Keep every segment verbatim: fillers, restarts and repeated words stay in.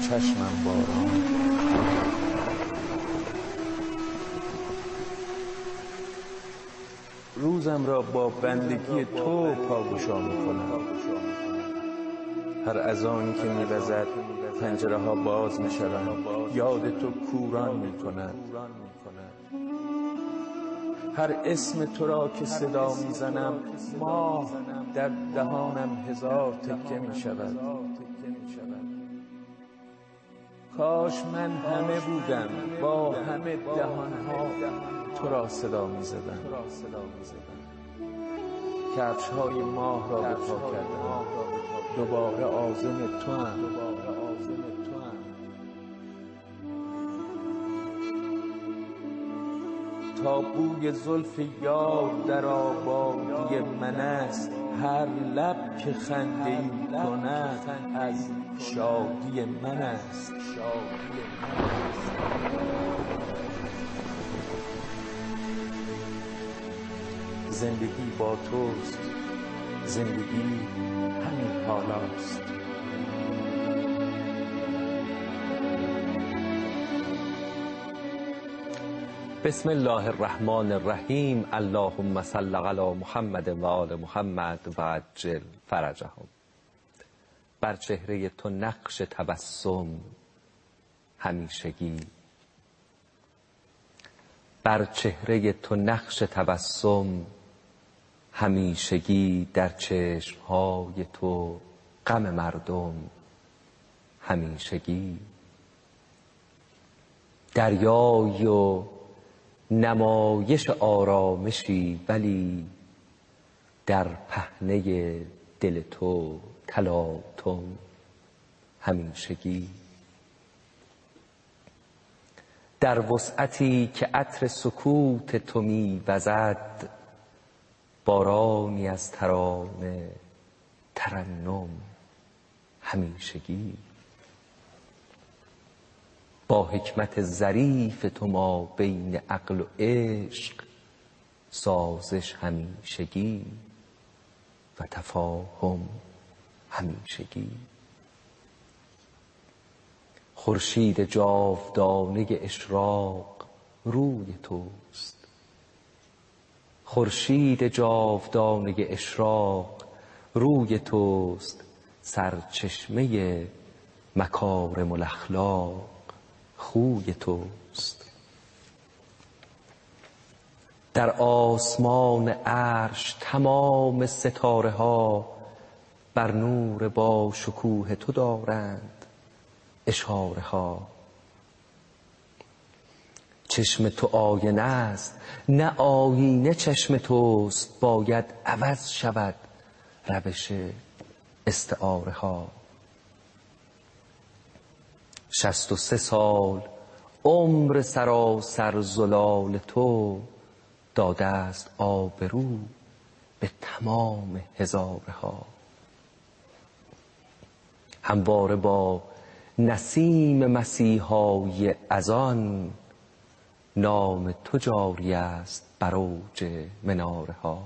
چشمم باران. روزم را با بندگی تو پاگشا می‌کنم. هر اذانی که می‌وزد پنجره ها باز می‌شوند، یاد تو کوران می‌کند. هر اسم تو را که صدا می‌زنم، ماه در دهانم هزار تکه می‌شود. کاش من همه بودم، با همه دهان‌ها تو را صدا می‌زدم. کفش‌های ماه را به پا کردم، دوباره عازم توام. تا بوی زلف یار در آبادی من است، هر لب که خنده‌ای کند از شادی من است. زندگی با توست، زندگی همین حالاست. بسم الله الرحمن الرحیم. اللهم صل علی محمد و آل محمد و عجل فرجهم. بر چهره تو نقش تبسم همیشگی، بر چهره تو نقش تبسم همیشگی، در چشمهای تو غم مردم همیشگی. دریای و نمایش آرامشی، ولی در پهنه دل تو تلاطم همیشگی. در وسعتی که عطر سکوت تو می وزد، بارانی از ترانه ترنم همیشگی. با حکمت ظریف تو ما بین عقل و عشق، سازش همیشگی و تفاهم همیشگی. خورشید جاودانه اشراق روی توست، خورشید جاودانه اشراق روی توست، سرچشمه مکارم الاخلاق خوی توست. در آسمان عرش تمام ستاره ها، بر نور با شکوه تو دارند اشاره ها. چشم تو آینه است، نه آیینه چشم توست، باید عوض شود روش استعاره ها. شصت و سه سال عمر سراسر زلال تو، داده است آبرو به تمام هزاره ها. همواره با نسیم مسیحای اذان، نام تو جاری است بر اوج مناره ها.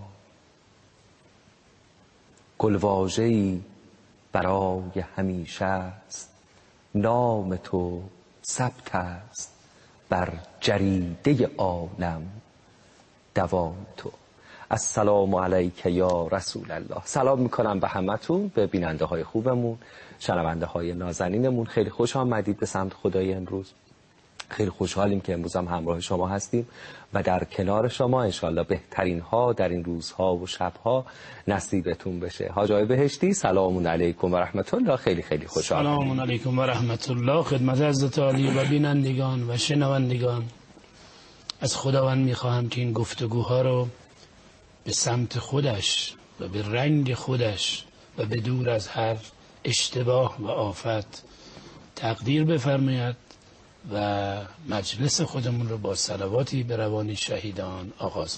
گلواژه‌ای برای همیشه است، نام تو ثبت است بر جریده عالم دوام تو. السلام علیک یا رسول الله. سلام میکنم به همتون، به بیننده های خوبمون، شنونده های نازنینمون. خیلی خوش آمدید به سمت خدای امروز. خیلی خوشحالیم که امروز هم همراه شما هستیم و در کنار شما انشالله بهترین ها در این روزها و شبها نصیبتون بشه. حاج آقای بهشتی، سلام علیکم و رحمت الله. خیلی خیلی خوشحالم. سلام علیکم و رحمت الله. خدمت حضرت عالی و بینندگان و شنوندگان، از خداوند میخواهم که این گفتگوها رو به سمت خودش و به رنگ خودش و به دور از هر اشتباه و آفت تقدیر بفرماید و مجلس خودمون رو با صلواتی به روان شهیدان آغاز میکنیم.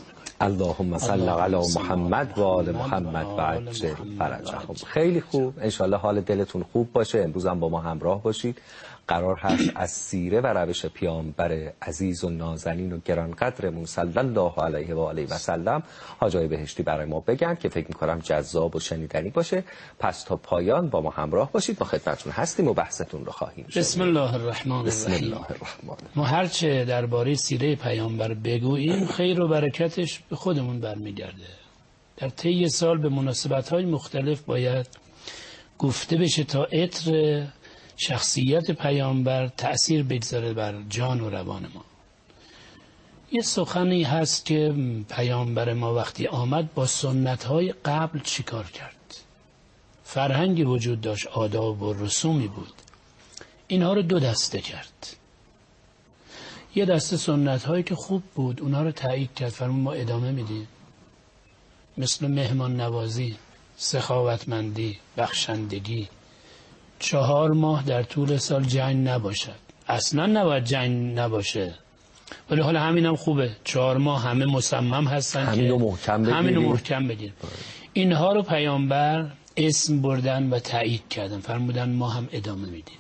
اللهم صل علی محمد و آل محمد و عجل فرجهم. خیلی خوب، انشالله حال دلتون خوب باشه. امروز هم با ما همراه باشید. قرار هست از سیره و روش پیامبر عزیز و نازنین و گرانقدرمون صلی الله علیه و آله و سلم حاجای بهشتی برای ما بگن که فکر می‌کنم جذاب و شنیدنی باشه. پس تا پایان با ما همراه باشید. ما خدمتتون هستیم و بحثتون رو خواهیم شنید. بسم الله الرحمن بسم الرحیم. الله الرحمن. ما هرچه درباره سیره پیامبر بگوییم خیر و برکتش به خودمون برمیگرده. در طی سال به مناسبت‌های مختلف باید گفته بشه تا عطر شخصیت پیامبر تأثیر بگذاره بر جان و روان ما. یه سخنی هست که پیامبر ما وقتی آمد با سنت‌های قبل چیکار کرد. فرهنگی وجود داشت، آداب و رسومی بود. اینها رو دو دسته کرد. یه دسته سنت‌هایی که خوب بود اونها رو تایید کرد، فرمود ما ادامه میدیم، مثل مهمان نوازی، سخاوتمندی، بخشندگی، چهار ماه در طول سال جنگ نباشد. اصلا نباید جنگ نباشه، ولی حالا همین هم خوبه، چهار ماه همه مصمم هستن همینو محکم بگیریم. همینو محکم بگیریم. اینها رو پیامبر اسم بردن و تایید کردن، فرمودن ما هم ادامه میدیم.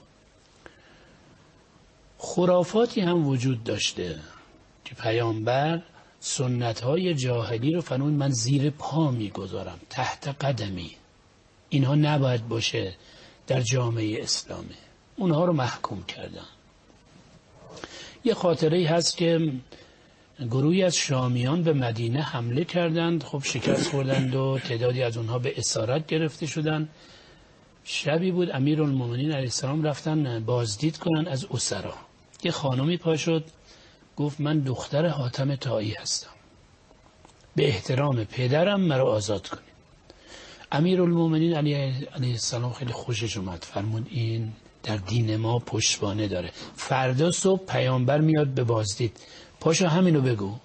خرافاتی هم وجود داشته که پیامبر سنت‌های جاهلی رو فرمود من زیر پا میگذارم، تحت قدمی، اینها نباید باشه در جامعه اسلامی. اونها رو محکوم کردن. یه خاطره هست که گروهی از شامیان به مدینه حمله کردند، خب شکست خوردند و تعدادی از اونها به اسارت گرفته شدند. شبی بود امیرالمومنین علیه السلام رفتن بازدید کنن از اسرا. یه خانمی پا شد گفت من دختر حاتم طایی هستم، به احترام پدرم مرا آزاد کنید. امیرالمومنین علیه السلام خیلی خوشش اومد، فرمود این در دین ما پشتوانه داره، فردا صبح پیامبر میاد به بازدید، پاشو همینو بگو.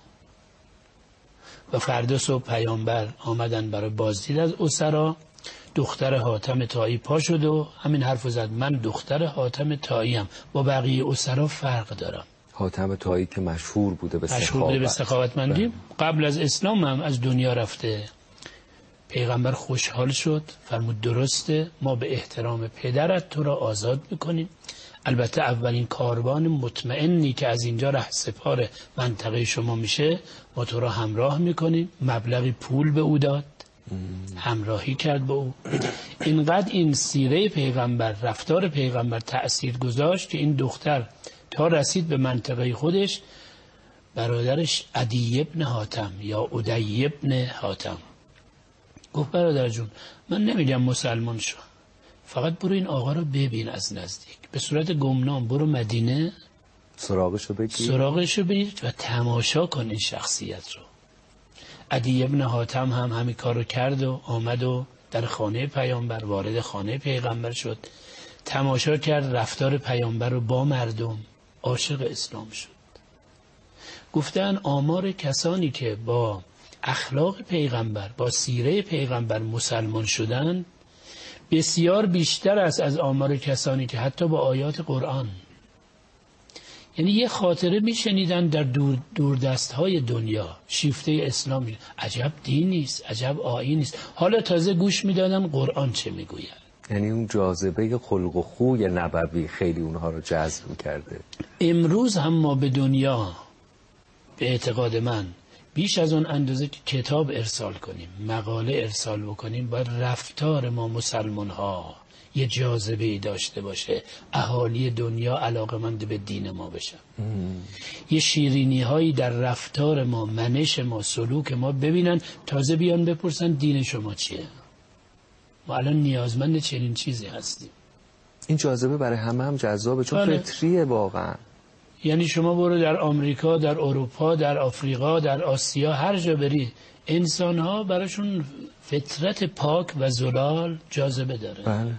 و فردا صبح پیامبر آمدن برای بازدید از اسرا. دختر حاتم طایی پا شد و همین حرفو زد، من دختر حاتم طاییم، با بقیه اسرا فرق دارم. حاتم طایی که مشهور بوده به سخاوت، مشهور بوده به سخاوتمندی، قبل از اسلام هم از دنیا رفته. پیغمبر خوشحال شد، فرمود درسته، ما به احترام پدرت تو را آزاد میکنیم. البته اولین کاروان مطمئنی که از اینجا رهسپار منطقه شما میشه ما تو را همراه میکنیم. مبلغی پول به او داد، همراهی کرد با او. اینقدر این سیره پیغمبر، رفتار پیغمبر تأثیر گذاشت که این دختر تا رسید به منطقه خودش، برادرش عدی ابن حاتم یا عدی ابن حاتم گفت برادر جون من نمیگم مسلمان شو، فقط برو این آقا رو ببین از نزدیک، به صورت گمنام برو مدینه سراغشو بگیر سراغشو بگیر و تماشا کن این شخصیت رو. عدی ابن حاتم هم همین کار رو کرد و آمد و در خانه پیامبر، وارد خانه پیغمبر شد، تماشا کرد رفتار پیامبر رو با مردم، عاشق اسلام شد. گفتن آمار کسانی که با اخلاق پیغمبر، با سیره پیغمبر مسلمان شدن بسیار بیشتر است از آمار کسانی که حتی با آیات قرآن، یعنی یه خاطره میشنیدن در دور دوردست‌های دنیا، شیفته اسلام، عجب دین نیست، عجب آیین نیست، حالا تازه گوش میدادن قرآن چه میگوید. یعنی اون جاذبه خلق و خوی نبوی خیلی اونها رو جذب کرده. امروز هم ما به دنیا به اعتقاد من بیش از اون اندازه که کتاب ارسال کنیم، مقاله ارسال بکنیم، باید رفتار ما مسلمان ها یه جاذبه‌ای داشته باشه، اهالی دنیا علاقمند به دین ما بشن. یه شیرینی هایی در رفتار ما، منش ما، سلوک ما ببینن، تازه بیان بپرسن دین شما چیه. ما الان نیازمند چنین چیزی هستیم. این جاذبه برای همه هم جذابه، چون بله. فطریه واقعا. یعنی شما برو در آمریکا، در اروپا، در آفریقا، در آسیا، هر جا بری، انسان ها براشون فطرت پاک و زلال جاذبه داره. بله.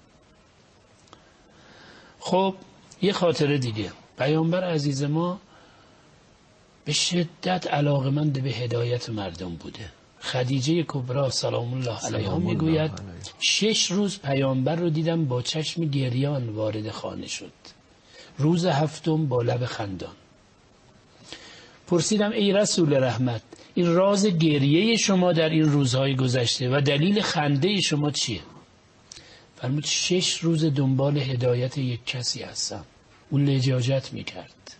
خب یه خاطره دیگه، پیامبر عزیز ما به شدت علاقمند به هدایت مردم بوده. خدیجه کبرا سلام الله علیها میگوید شش روز پیامبر رو دیدم با چشم گریان وارد خانه شد، روز هفتم با لب خندان. پرسیدم ای رسول رحمت، این راز گریه شما در این روزهای گذشته و دلیل خنده شما چیه؟ فرمود شش روز دنبال هدایت یک کسی هستم. اون لجاجت میکرد.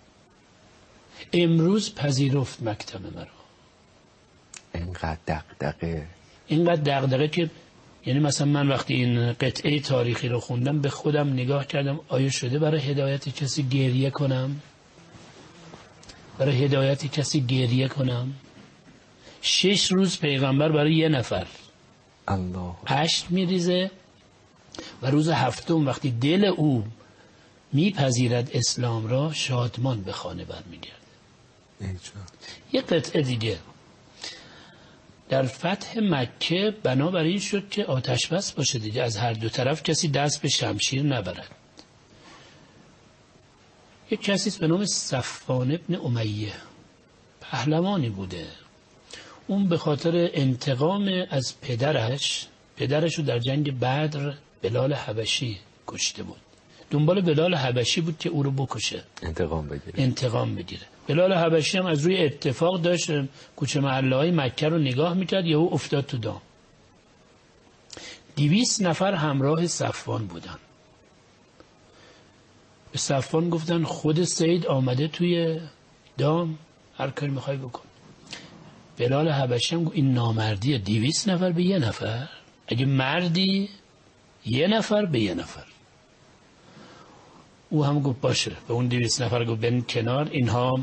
امروز پذیرفت مکتب مرا. اینقدر دغدغه اینقدر دغدغه که یعنی مثلا من وقتی این قطعه تاریخی رو خوندم به خودم نگاه کردم آیا شده برای هدایت کسی گریه کنم؟ برای هدایت کسی گریه کنم؟ شش روز پیغمبر برای یه نفر الله اشک میریزه و روز هفتم وقتی دل او میپذیرد اسلام را شادمان به خانه برمیگرده. یه قطعه دیگه در فتح مکه بنابر این شد که آتش بس باشه دیگه، از هر دو طرف کسی دست به شمشیر نبرد. یک کسی به نام صفوان ابن امیه پهلوانی بوده. اون به خاطر انتقام از پدرش پدرش رو در جنگ بدر بلال حبشی کشته بود. دنبال بلال حبشی بود که او رو بکشه، انتقام بگیره انتقام بگیره. بلال حبشی هم از روی اتفاق داشت کوچه محله های مکه رو نگاه میکرد، یهو افتاد تو دام. دویست نفر همراه صفوان بودن. به صفوان گفتن خود سید آمده توی دام، هر کاری میخوای بکن. بلال حبشی هم گفت این نامردیه، دویست نفر به یه نفر، اگه مردی یه نفر به یه نفر. او هم گفت باشه. به اون دویست نفر گفت بین کنار. اینها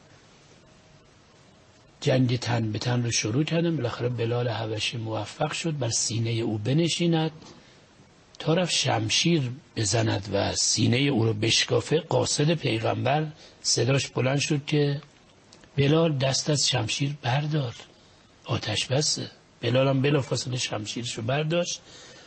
جنگ تن به تن رو شروع کردن. بالاخره بلال حبشی موفق شد بر سینه او بنشیند تا رفت شمشیر بزند و سینه او رو بشکافه. قاصد پیغمبر صداش بلند شد که بلال دست از شمشیر بردار، آتش بسه. بلال هم بلافاصله شمشیرش رو برداشت.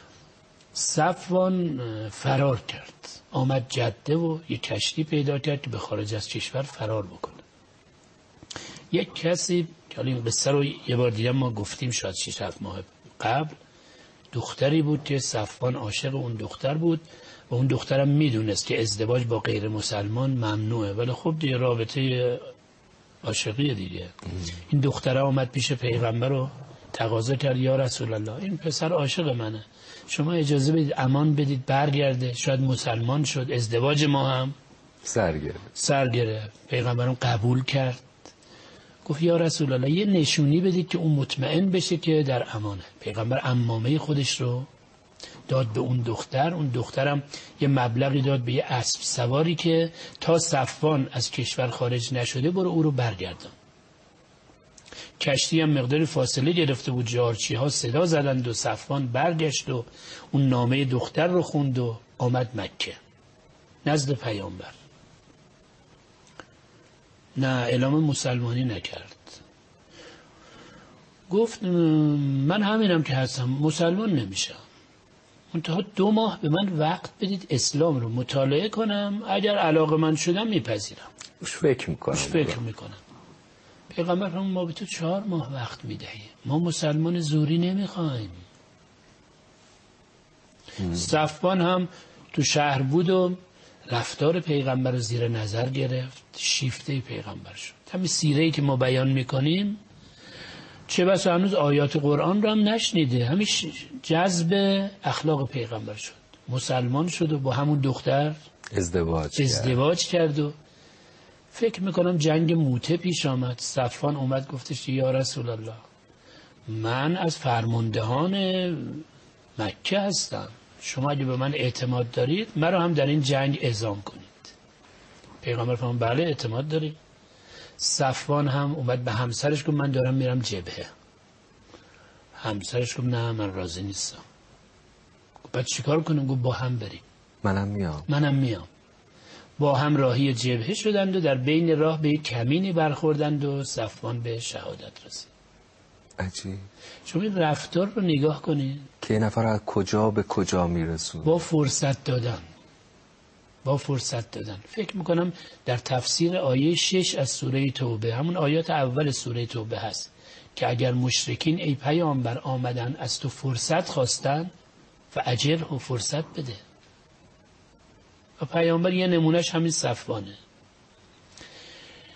صفوان فرار کرد، آمد جده و یک کشتی پیدا کرد که به خارج از کشور فرار بکنه. یک کسی که حالا این قصه رو یه بار دیگه ما گفتیم شاید شش هفت ماه قبل، دختری بود که صفوان عاشق اون دختر بود و اون دخترم میدونست که ازدواج با غیر مسلمان ممنوعه، ولی خب دیگه رابطه عاشقی دیگه. این دختره آمد پیش پیغمبر رو تقاضا کرد یا رسول الله این پسر عاشق منه، شما اجازه بدید امان بدید برگرده، شاید مسلمان شد، ازدواج ما هم سر گرفت. سر گرفت. پیغمبرم قبول کرد. گفت یا رسول الله یه نشونی بدید که اون مطمئن بشه که در امانه. پیغمبر عمامه خودش رو داد به اون دختر. اون دخترم یه مبلغی داد به یه اسب سواری که تا صفوان از کشور خارج نشده برو او رو برگردم. کشتی هم مقدار فاصله گرفته بود، جارچی ها صدا زدند و صفوان برگشت و اون نامه دختر رو خوند و آمد مکه نزد پیامبر. نه اعلام مسلمانی نکرد. گفت من همینم که هستم، مسلمان نمیشم، منتها دو ماه به من وقت بدید اسلام رو مطالعه کنم، اگر علاقه من شدم میپذیرم. اش فکر میکنم اش فکر میکنم. پیغمبر فرمود ما به تو چهار ماه وقت میدهیم، ما مسلمان زوری نمیخوایم. صفوان هم تو شهر بود و رفتار پیغمبر رو زیر نظر گرفت، شیفته پیغمبر شد. همین سیره‌ای که ما بیان میکنیم چه بسا هنوز آیات قرآن رو هم نشنیده، همین جذب اخلاق پیغمبر شد، مسلمان شد و با همون دختر ازدواج ازدواج کرد و فکر میکنم جنگ موته پیش آمد. صفوان اومد گفتش یا رسول الله من از فرماندهان مکه هستم، شما اگه به من اعتماد دارید مرا هم در این جنگ اعزام کنید. پیغمبر فرمود بله اعتماد دارید. صفوان هم اومد به همسرش گفت من دارم میرم جبهه. همسرش گفت نه من راضی نیستم. گفت بعد چیکار کنم؟ گفت با هم بریم. منم میام. منم میام. با هم راهی جبهه شدند و در بین راه به یک کمینی برخوردند و صفوان به شهادت رسید. عجیب. شما این رفتار رو نگاه کنید که این نفر از کجا به کجا میرسون. با فرصت دادن با فرصت دادن. فکر میکنم در تفسیر آیه شش از سوره توبه، همون آیات اول سوره توبه هست که اگر مشرکین ای پیامبر آمدن از تو فرصت خواستن و اجر و فرصت بده. و پیامبر یه نمونهش همین صفوانه.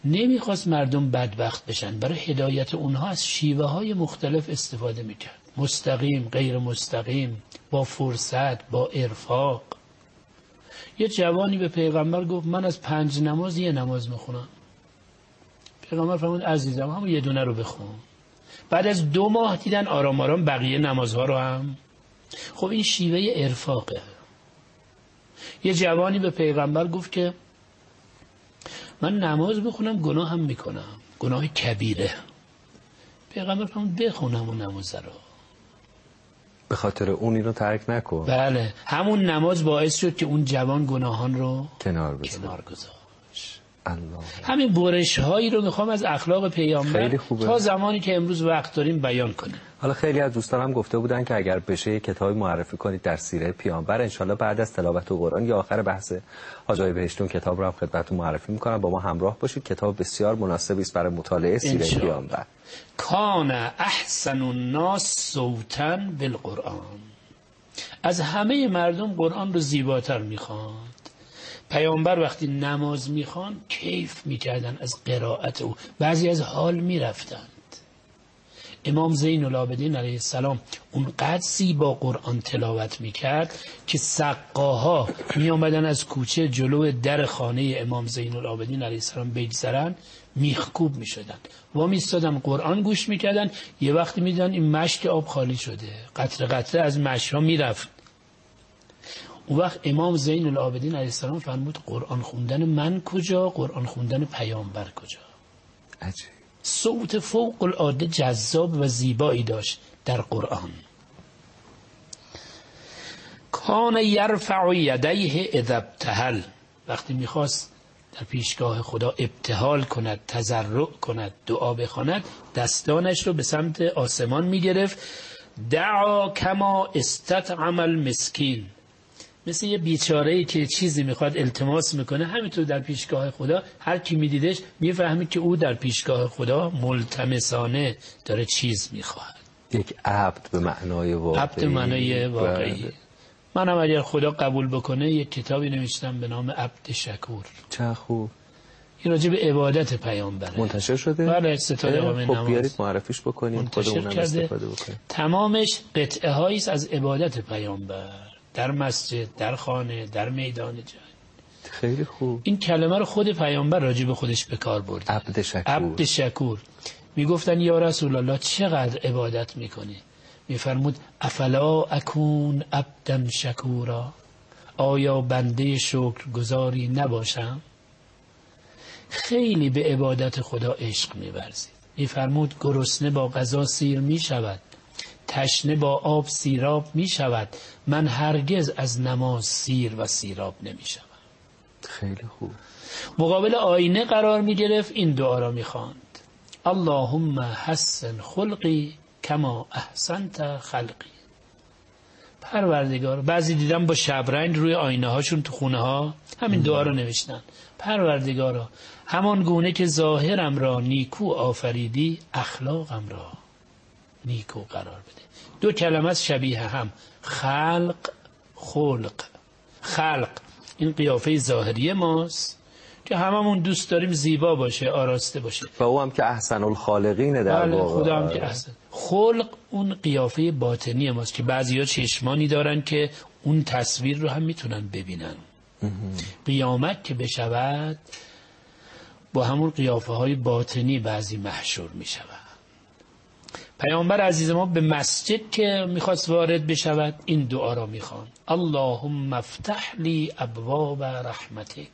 نمیخواست مردم بدبخت بشن. برای هدایت اونها از شیوه های مختلف استفاده میکرد، مستقیم، غیر مستقیم، با فرصت، با ارفاق. یه جوانی به پیغمبر گفت من از پنج نماز یه نماز میخونم. پیغمبر فرمود عزیزم همون یه دونه رو بخون. بعد از دو ماه دیدن آرام آرام بقیه نمازها رو هم. خب این شیوه ارفاقه. یه جوانی به پیغمبر گفت که من نماز بخونم گناه هم میکنم، گناه کبیره. پیغمبر فرمود بخونم اون نماز رو، به خاطر اون اینو ترک نکن. بله، همون نماز باعث شد که اون جوان گناهان رو کنار بذاره. کنار گذاشت. الله. همین برش هایی رو میخوام از اخلاق پیامبر تا زمانی که امروز وقت داریم بیان کنیم. حالا خیلی از دوستان هم گفته بودن که اگر بشه یک کتابی معرفی کنید در سیره پیامبر، انشالله بعد از تلاوت قرآن یا آخر بحث حاج آقای بهشتون کتاب رو هم خدمتتون معرفی میکنم. با ما همراه باشید. کتاب بسیار مناسبی است برای مطالعه سیره پیامبر. کان احسن الناس صوتا بالقرآن. از همه مردم قرآن رو زیباتر میخوان. پیامبر وقتی نماز میخوان کیف میکردن از قرائت او، بعضی از حال میرفتند. امام زین العابدین علیه السلام اونقدر زیبا قرآن تلاوت میکرد که سقاها میامدن از کوچه جلو در خانه امام زین العابدین علیه السلام بگذرن، میخکوب میشدن و میستادن قرآن گوش میکردن. یه وقتی میدن این مشک آب خالی شده، قطره قطره از مشک ها میرفت. اون وقت امام زین العابدین علیه السلام فرمود قرآن خوندن من کجا، قرآن خوندن پیامبر کجا. عجیب. صوت فوق العاده جذاب و زیبایی داشت در قرآن. کان یرفع یدیه اذا ابتهل. وقتی میخواست در پیشگاه خدا ابتهال کند، تضرع کند، دعا بخواند، دستانش رو به سمت آسمان میگرفت. دعا کما استطعم المسکین. مثل یه بیچاره‌ای که چیزی میخواد التماس میکنه، همینطور در پیشگاه خدا هر کی میدیدش میفهمید که او در پیشگاه خدا ملتمسانه داره چیز میخواد. یک عبد به معنای واقعی. عبد به معنای واقعی. منم اگر خدا قبول بکنه یک کتابی نوشتم به نام عبد شکور. چه خوب. این راجع به عبادت پیامبره. منتشر شده؟ بله، ستاد امام نماز. خب بیارید معرفیش بکنیم، خودمون هم استفاده بکنیم. تمامش قطعه هایی است از عبادت پیامبر، در مسجد، در خانه، در میدان جنگ. خیلی خوب. این کلمه رو خود پیامبر راجع به خودش به کار برد. عبد شکور. عبد شکور. میگفتن یا رسول الله چقدر عبادت میکنی؟ میفرمود افلا اکون عبدا شکورا. آیا بنده شکرگزاری نباشم؟ خیلی به عبادت خدا عشق می‌ورزید. میفرمود گرسنه با غذا سیر میشود، تشنه با آب سیراب میشود، من هرگز از نماز سیر و سیراب نمیشم. خیلی خوب. مقابل آینه قرار میگرفت، این دعا را میخواند اللهم حسن خلقی کما احسنت خلقی. پروردگار، بعضی دیدم با شبرنگ روی آینه هاشون تو خونه ها همین دعا رو نوشتن. پروردگارا همان گونه که ظاهرم را نیکو آفریدی، اخلاقم را نیکو قرار بده. دو کلمه شبیه هم، خلق خلق. خلق این قیافه ظاهری ماست که هممون دوست داریم زیبا باشه، آراسته باشه، و او هم که احسن الخالقین در واقع. خدا هم که احسن. خلق اون قیافه باطنی ماست که بعضیا چشمانی دارن که اون تصویر رو هم میتونن ببینن. قیامت که بشود با همون قیافه های باطنی بعضی محشور میشود. پیامبر عزیز ما به مسجد که میخواست وارد بشود این دعا را میخوان اللهم افتح لی ابواب رحمتک.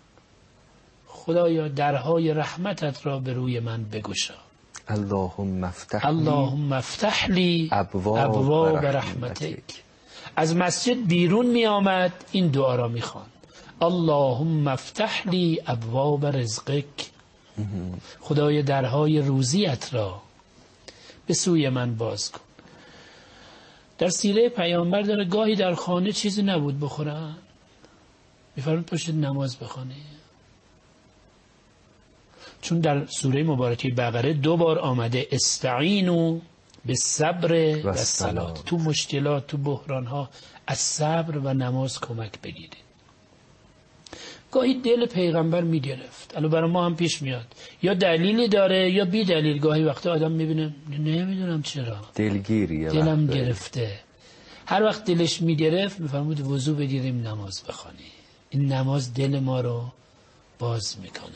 خدایا درهای رحمتت را به روی من بگشا. اللهم افتح اللهم افتح لی ابواب, ابواب رحمتک. رحمتک. از مسجد بیرون می آمد این دعا را می خواند اللهم افتح لی ابواب رزقک. خدای درهای روزیت را به سوی من باز کن. در سیره پیامبر داره گاهی در خانه چیزی نبود بخورن، میفرمود پاشید نماز بخونه. چون در سوره مبارکه بقره دو بار آمده استعینوا بالصبر و الصلاة. تو مشکلات، تو بحران ها از صبر و نماز کمک بگیرید. گاهی دل پیغمبر میگرفت. الان برای ما هم پیش میاد، یا دلیلی داره یا بی دلیل. گاهی وقتا آدم میبینه نمیدونم چرا دلگیریه، دلم گرفته. هر وقت دلش میگرفت میفرمود وضو بگیریم نماز بخونی. این نماز دل ما رو باز میکنه.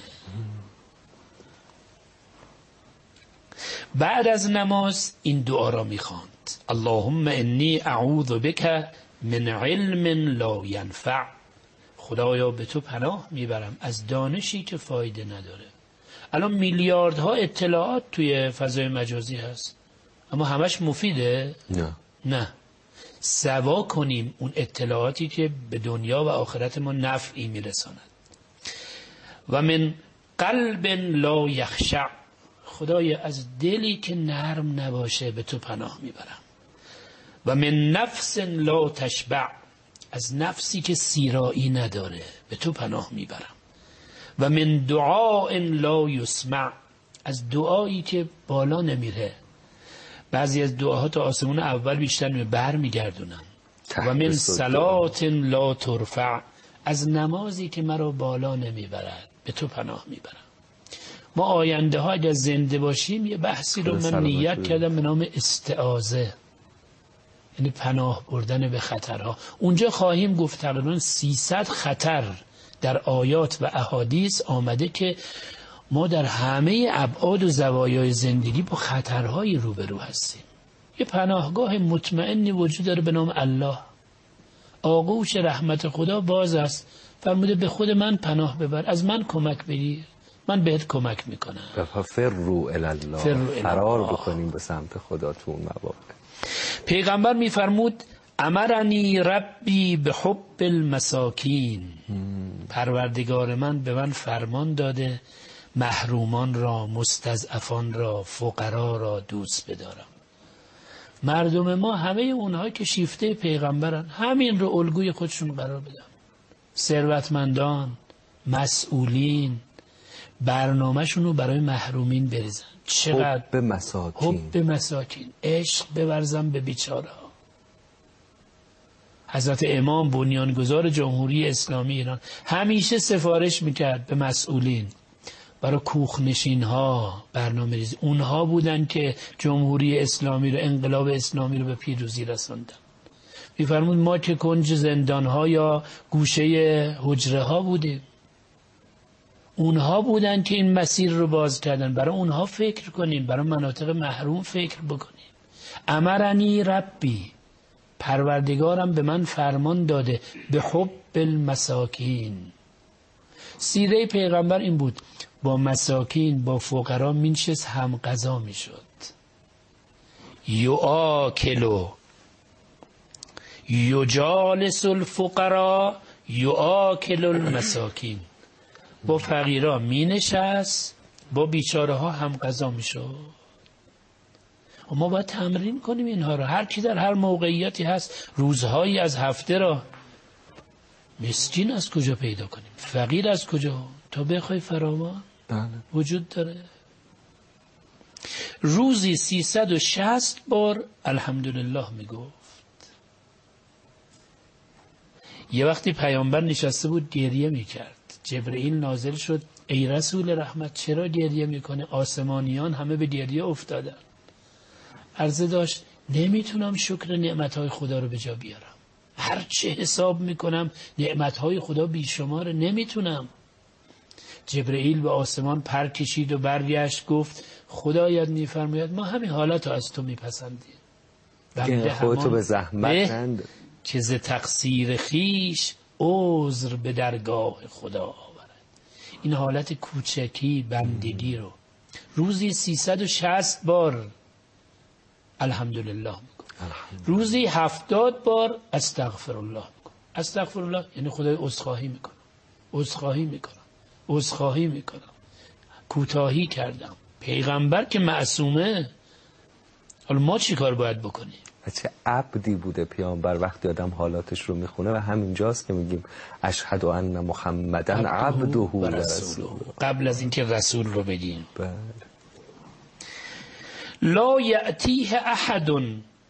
بعد از نماز این دعا را میخواند: اللهم انی اعوذ بک من علم لا ینفع. خدایا به تو پناه میبرم از دانشی که فایده نداره. الان میلیاردها اطلاعات توی فضای مجازی هست، اما همش مفیده؟ نه نه. سوا کنیم اون اطلاعاتی که به دنیا و آخرت ما نفعی میرساند. و من قلب لا یخشع. خدایا از دلی که نرم نباشه به تو پناه میبرم. و من نفس لا تشبع. از نفسی که سیرایی نداره به تو پناه میبرم. و من دعاء لا یسمع. از دعایی که بالا نمیره. بعضی از دعاها تا آسمون اول بیشتر می بر میگردونن. و من صلات لا ترفع. از نمازی که مرا بالا نمیبرد به تو پناه میبرم. ما آینده ها اگر زنده باشیم یه بحثی رو من نیت کردم به نام استعاذه، یعنی پناه بردن به خطرها. اونجا خواهیم گفت تقریبا سیصد خطر در آیات و احادیث آمده که ما در همه ابعاد و زوایای زندگی با خطرهایی روبرو هستیم. یه پناهگاه مطمئنی وجود داره به نام الله. آغوش رحمت خدا باز است. فرموده به خود من پناه ببر، از من کمک بگیر، من بهت کمک میکنم. فروا الی الله. فرار بکنیم به سمت خدا تو اون مواقع. پیغمبر میفرمود امرنی ربی به حب المساکین. پروردگار من به من فرمان داده محرومان را، مستضعفان را، فقرا را دوست بدارم. مردم ما همه اونها که شیفته پیغمبرن همین رو الگوی خودشون قرار بدن. ثروتمندان، مسئولین برنامه‌شون رو برای محرومین بریزن. چقدر حب مساکین، حب مساکین، عشق بورزم به بیچاره ها. حضرت امام بنیانگذار جمهوری اسلامی ایران همیشه سفارش میکرد به مسئولین برای کوخنشین ها برنامه ریزی. اونها بودن که جمهوری اسلامی رو، انقلاب اسلامی رو به پیروزی رسوندن. میفرمود ما که کنج زندان ها یا گوشه حجره ها بودیم، اونها بودن که این مسیر رو باز کردن. برای اونها فکر کنیم، برای مناطق محروم فکر بکنیم. امرنی ربی، پروردگارم به من فرمان داده به حب المساکین. سیره پیغمبر این بود، با مساکین، با فقرا مینشست هم غذا میشد. یؤاکلو یجالس الفقرا یؤاکل المساکین. با فقیرا می نشست، با بیچاره ها هم غذا می شد. ما باید تمرین کنیم اینها رو. هر کی در هر موقعیتی هست روزهایی از هفته را مسکین از کجا پیدا کنیم، فقیر از کجا، تا بخوای فراوان وجود داره. روزی سیصد و شصت بار الحمدلله می گفت. یه وقتی پیامبر نشسته بود گریه می کرد. جبرئیل نازل شد، ای رسول رحمت چرا گریه میکنه؟ آسمانیان همه به گریه افتادن. عرضه داشت نمیتونم شکر نعمتهای خدا رو به جا بیارم، هر چه حساب میکنم نعمتهای خدا بیشماره، نمیتونم. جبرئیل به آسمان پر کشید و برگشت گفت خدایت میفرماید ما همین حالت رو از تو میپسندیم. بنده خودتو به زحمت نند که ز تقصیر خیش عذر به درگاه خدا آورد. این حالت کوچکی بندگی رو روزی سیصد و شصت بار الحمدلله میکن. روزی هفتاد بار استغفر الله میکن. استغفر الله یعنی خدای عذرخواهی میکنم، عذرخواهی میکنم، عذرخواهی میکنم، کوتاهی کردم. پیغمبر که معصومه، حالا ما چی کار باید بکنیم؟ چه عبدی بوده پیامبر. وقتی آدم حالاتش رو میخونه و همینجاست که میگیم اشهد ان محمدن عبده و رسوله. قبل از اینکه رسول رو بگیم. بله. لا یأتیه احد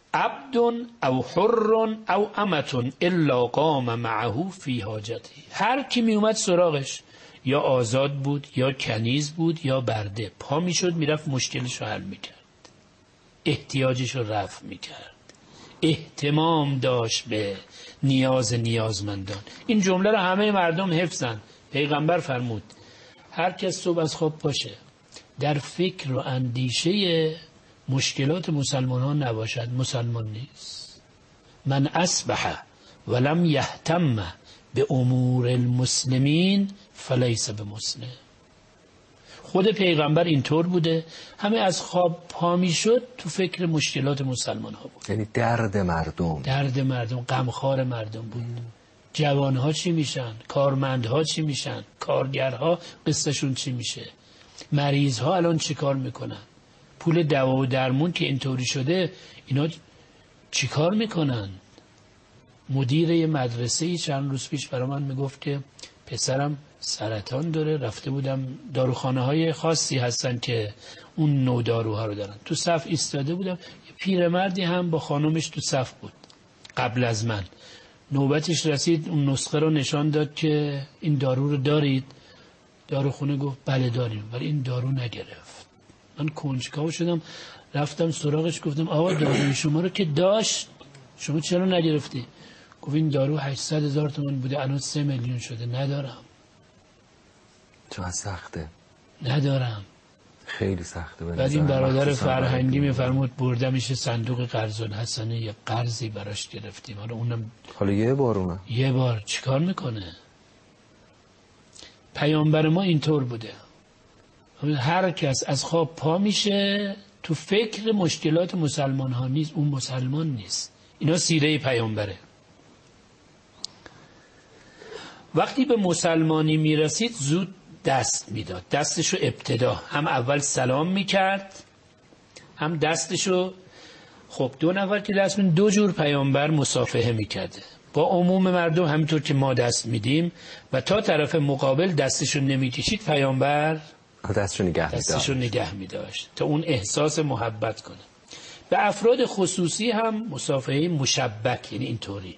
عبد او حر او امة الا قام معه فی حاجته. هر کی می اومد سراغش یا آزاد بود یا کنیز بود یا برده، پا میشد میرفت مشکلش رو حل میکرد، احتیاجش رو رفع میکرد، اهتمام داشت به نیاز نیازمندان. این جمله رو همه مردم حفظن. پیغمبر فرمود هر کس صبح از خواب پاشه در فکر و اندیشه مشکلات مسلمان ها نباشد، مسلمان نیست. من اصبح ولم یهتم به امور المسلمین فلیس بمسلم. خود پیغمبر اینطور بوده، همه از خواب پا می شد تو فکر مشکلات مسلمان ها بود. یعنی درد مردم، درد مردم، غمخوار مردم بود. جوانها چی میشن، کارمندها چی میشن، کارگرها قصهشون چی میشه، مریضها الان چی کار میکنن، پول دوا و درمون که اینطوری شده اینا چی کار میکنن. مدیر یه مدرسه چند روز پیش برای من میگفت که پسرم سرطان داره، رفته بودم داروخانه های خاصی هستن که اون نوع داروها رو دارن، تو صف ایستاده بودم، یه پیرمردی هم با خانومش تو صف بود قبل از من. نوبتش رسید، اون نسخه رو نشان داد که این دارو رو دارید؟ داروخونه گفت بله داریم، ولی این دارو نگرفت. من کنجکاو شدم، رفتم سراغش، گفتم آقا داروی شما رو که داشت، شما چرا نگرفتی؟ گفت این دارو هشتصد هزار تومان بوده، الان سه میلیون شده، ندارم. چقدر سخته. ندارم. خیلی سخته. بعد این برادر فرهنگی میفرمود بردم میشه صندوق قرض الحسنه، یه قرضی براش گرفتیم، حالا اونم حالا یه بار اونم یه بار چیکار میکنه؟ پیامبر ما اینطور بوده، هر کس از خواب پا میشه تو فکر مشکلات مسلمان ها نیست، اون مسلمان نیست. اینا سیره پیامبره. وقتی به مسلمانی میرسید زود دست میداد، دستشو ابتدا هم اول سلام میکرد هم دستشو، خب دو نفر که دست میدن دو جور پیامبر مصافحه میکرده، با عموم مردم همینطور که ما دست میدیم و تا طرف مقابل دستشو نمیکشید، پیامبر دستشو نگه دستشو نگه میداشت تا اون احساس محبت کنه. به افراد خصوصی هم مصافحه مشبک، یعنی اینطوری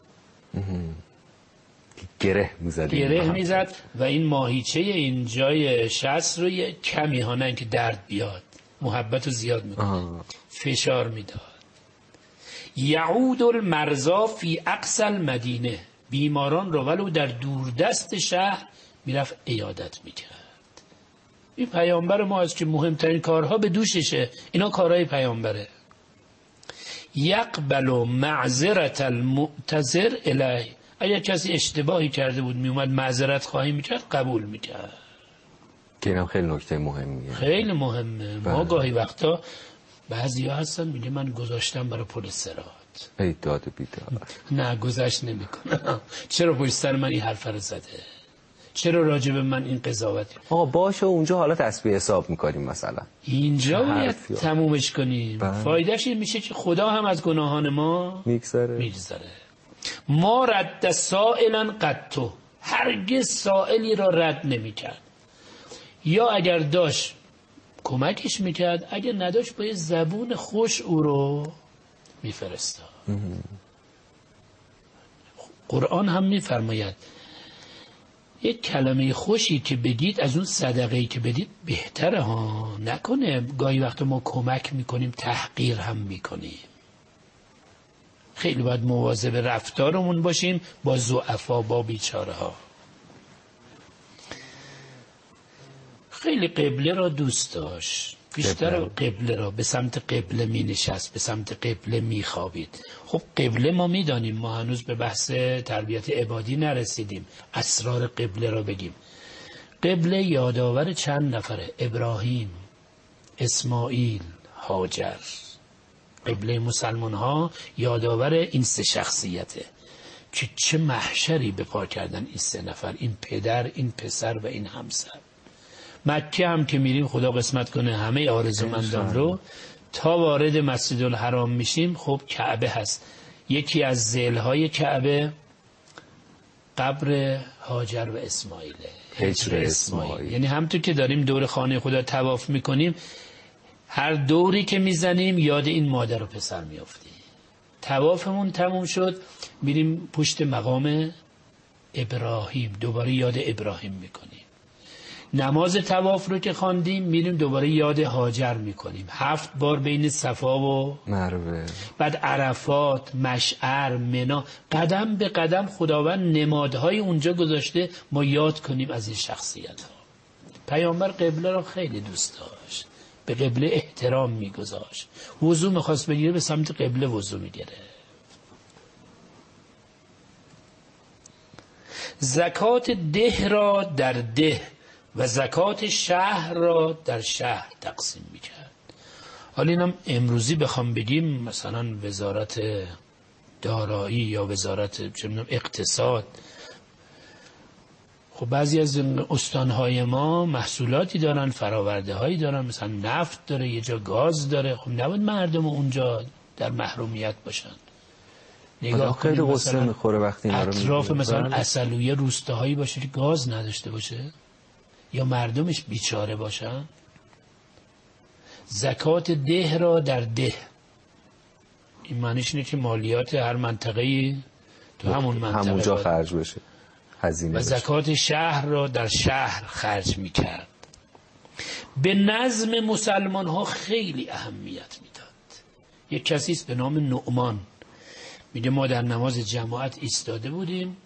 گره میزد گره میزد و این ماهیچه این جای شست رو یه کمی ها، نه که درد بیاد، محبت رو زیاد میکنه، فشار میداد. یعود المرضا فی اقصی المدینه، بیماران رو ولو در دوردست شهر میرفت عیادت میکرد. این پیامبر ما است که مهمترین کارها به دوششه، اینا کارهای پیامبره. یقبل معذرت المعتذر الیه، اگر کسی اشتباهی کرده بود میومد معذرت خواهی میکرد، قبول میکرد. که اینم خیلی نکته مهمیه، خیلی مهمه. ما گاهی وقتا بعضی ها هستن میگه من گذاشتم برای پل صراط، ای داد بیدار. نه گذاشت نمی کنم. چرا پشت سر من این حرف رو زده، چرا راجب من این قضاوتی؟ آقا باشه اونجا حالا تسبیح حساب میکنیم، مثلا اینجا باید تمومش کنیم. فایدهش این میشه که خدا هم از گناهان ما میگذره میگذره. ما رد سائلا قطو، هرگز سائلی را رد نمیکرد، یا اگر داشت کمکش میکرد، اگر نداشت با یه زبون خوش او رو میفرستاد. قرآن هم میفرماید یک کلمه خوشی که بدید از اون صدقه‌ای که بدید بهتره ها. نکنه گاهی وقت ما کمک میکنیم تحقیر هم میکنیم. خیلی باید مواظب رفتارمون باشیم با ضعفا، با بیچاره ها. خیلی قبله را دوست داشت، بیشتر قبله را، به سمت قبله می نشست، به سمت قبله می خوابید. خب قبله ما می دانیم، ما هنوز به بحث تربیت عبادی نرسیدیم، اسرار قبله را بگیم. قبله یادآور چند نفره؟ ابراهیم، اسماعیل، هاجر. قبله مسلمان ها یادآور این سه شخصیته که چه محشری به پا کردن این سه نفر، این پدر، این پسر و این همسر. مکه هم که میریم خدا قسمت کنه همه آرزومندان رو، تا وارد مسجد الحرام میشیم خب کعبه هست. یکی از ذیل‌های کعبه قبر هاجر و اسماعیله، هجر اسماعیل. یعنی همونطور که داریم دور خانه خدا طواف میکنیم، هر دوری که میزنیم یاد این مادر و پسر میافتیم. طوافمون تموم شد، میریم پشت مقام ابراهیم، دوباره یاد ابراهیم میکنیم. نماز طواف رو که خواندیم میریم دوباره یاد هاجر میکنیم، هفت بار بین صفا و مروه. بعد عرفات، مشعر، منا، قدم به قدم خداوند نمادهای اونجا گذاشته ما یاد کنیم از این شخصیت ها. پیامبر قبله را خیلی دوست داشت، به قبله احترام میگذاشت. وضو میخواست بگیره به سمت قبله وضو میگیره. زکات ده را در ده و زکات شهر را در شهر تقسیم میکرد. حالا اینم امروزی بخوام بگیم مثلا وزارت دارایی یا وزارت چه می‌دونم اقتصاد، خب بعضی از استانهای ما محصولاتی دارن، فراورده هایی دارن، مثلا نفت داره، یه جا گاز داره، خب نباید مردم اونجا در محرومیت باشن. نگاه خیلی غصه میخوره وقتی اینا رو می‌بینه. اطراف مثلا عسلویه روستاهایی باشه که گاز نداشته باشه یا مردمش بیچاره باشن. زکات ده را در ده، این معنیش اینه که مالیات هر منطقه‌ای تو همون منطقه همونجا خرج بشه، هزینه و بشه. زکات شهر را در شهر خرج میکرد. به نظم مسلمان ها خیلی اهمیت میداد. یک کسی است به نام نعمان، میگه ما در نماز جماعت ایستاده بودیم،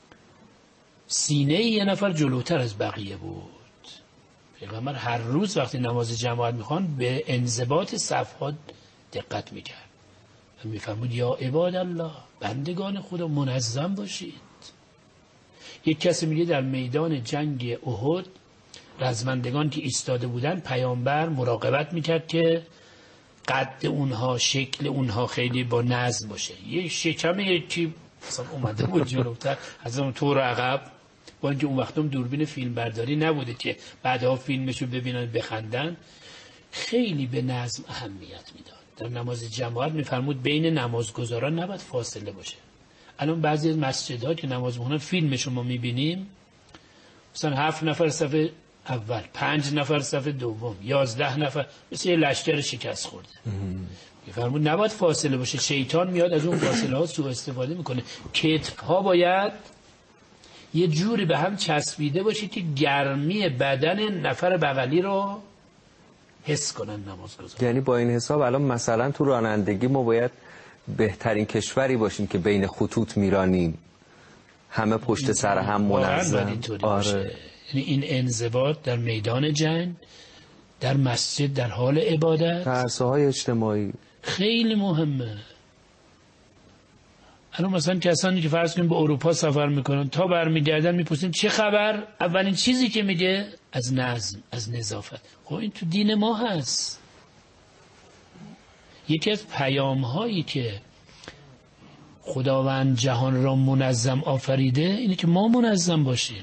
سینه یه نفر جلوتر از بقیه بود. پیغمبر هر روز وقتی نماز جماعت میخوان به انضباط صفها دقت میکرد و میفرمود یا عباد الله، بندگان خدا منظم باشید. یک کسی میگه در میدان جنگ احد رزمندگان که ایستاده بودن، پیامبر مراقبت میکرد که قد اونها، شکل اونها خیلی با نظم باشه. یه شکم یکی مثلا اومده بود جلوتر از اون تو رو عقب، با اینکه اون وقتم دوربین فیلم برداری نبوده که بعدها فیلمشو ببینن بخندن، خیلی به نظم اهمیت میداد. در نماز جماعت میفرمود بین نمازگزاران نباید فاصله باشه. الان بعضی از مسجدها که نماز میخونن فیلمشو ما میبینیم، مثلا هفت نفر صف اول، پنج نفر صف دوم، یازده نفر، مثل یه لشکر شکست خورده. میفرمود نباید فاصله باشه، شیطان میاد از اون فاصله ها سوء استفاده میکنه. کتف ها باید یه جوری به هم چسبیده باشه که گرمی بدن نفر بغلی رو حس کنن نمازگزار. یعنی با این حساب الان مثلا تو رانندگی ما باید بهترین کشوری باشیم که بین خطوط میرانیم، همه پشت سر هم منظم. آره. یعنی این انضباط در میدان جنگ، در مسجد، در حال عبادت، در عرصه‌های اجتماعی خیلی مهمه. الان مثلا کسانی که فرض کنیم به اروپا سفر میکنن تا برمیگردن میپرسیم چه خبر، اولین چیزی که میگه از نظم، از نظافت. خب این تو دین ما هست. یکی از پیام هایی که خداوند جهان را منظم آفریده اینه که ما منظم باشیم.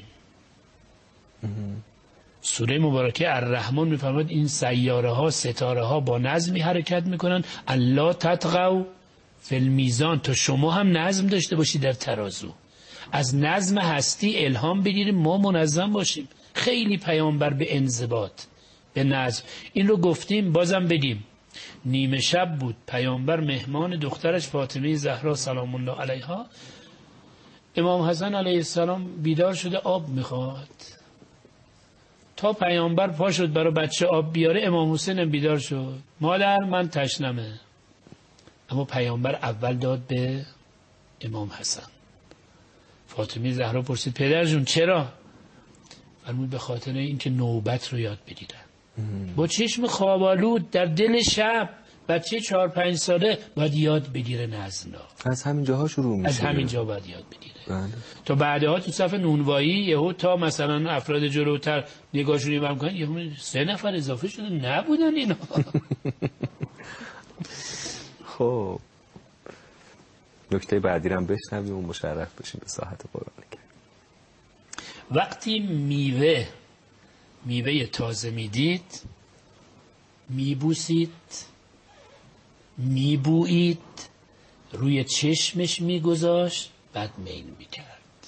سوره مبارکه الرحمن میفرماید این سیاره ها، ستاره ها با نظمی حرکت میکنن، الا تطغوا فی المیزان، تا شما هم نظم داشته باشید در ترازو. از نظم هستی الهام بگیریم ما منظم باشیم. خیلی پیامبر به انضباط، به نظم. این رو گفتیم، بازم بگیم. نیمه شب بود، پیامبر مهمان دخترش فاطمه زهرا سلام الله علیها، امام حسن علیه السلام بیدار شده آب میخواد. تا پیامبر پا شد برای بچه آب بیاره، امام حسین بیدار شد، مادر من تشنمه. اما پیامبر اول داد به امام حسن. فاطمه زهرا پرسید پدر جون چرا؟ فرمود به خاطر اینکه نوبت رو یاد بگیرن. با چشم خوابالود در دل شب بچه چهار پنج ساله باید یاد بگیره نظم را. از همین جاها شروع میشه. از همین جا باید یاد بگیره. بله. تا بعدها تو صف نونوایی یهو تا مثلا افراد جلوتر نگاهشون رو می‌کنن، یهو سه نفر اضافه شده، نبودن اینا. خب نکته بعدی رو هم بشنویم و مشرف بشیم به ساحت قرآن کریم. وقتی میوه میوه تازه میدید، میبوسید، میبویید، روی چشمش میگذاشت، بعد میل میکرد.